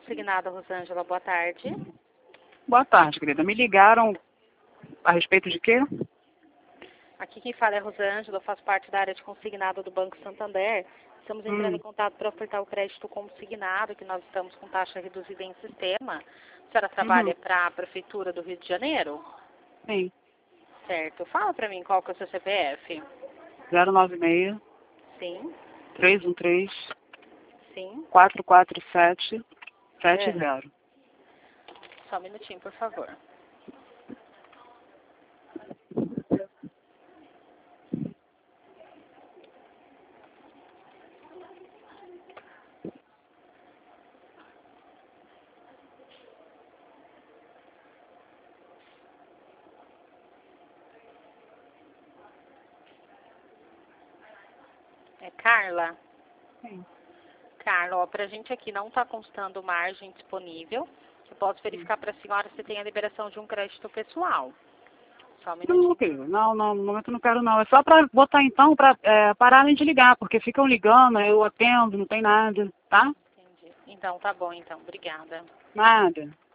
Consignado, Rosângela, boa tarde. Boa tarde, querida. Me ligaram a respeito de quê? Aqui quem fala é Rosângela, eu faço parte da área de consignado do Banco Santander. Estamos entrando em contato para ofertar o crédito consignado, que nós estamos com taxa reduzida em sistema. A senhora trabalha para a Prefeitura do Rio de Janeiro? Sim. Certo. Fala para mim qual que é o seu CPF. 096 Sim, 313 sim. 447 70. Só um minutinho, por favor. É Carla? Sim. Carla, ó, para a gente aqui não está constando margem disponível. Eu posso verificar para a senhora se tem a liberação de um crédito pessoal. Só um minutinho. Não, querida. Não, no momento eu não quero não. É só para botar então, para pararem de ligar, porque ficam ligando, eu atendo, não tem nada, tá? Entendi. Então, tá bom, então. Obrigada. Nada.